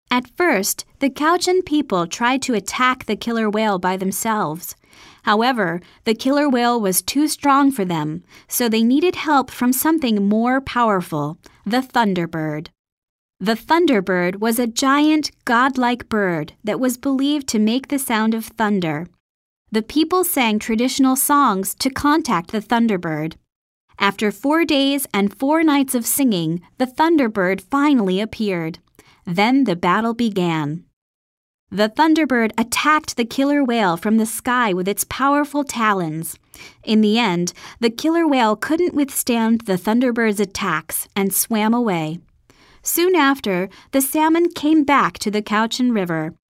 At first, the Cowichan people tried to attack the killer whale by themselves. However, the killer whale was too strong for them, so they needed help from something more powerful, the Thunderbird. The Thunderbird was a giant, godlike bird that was believed to make the sound of thunder. The people sang traditional songs to contact the Thunderbird. After 4 days and 4 nights of singing, the Thunderbird finally appeared. Then the battle began. The Thunderbird attacked the killer whale from the sky with its powerful talons. In the end, the killer whale couldn't withstand the Thunderbird's attacks and swam away. Soon after, the salmon came back to the Cowichan River,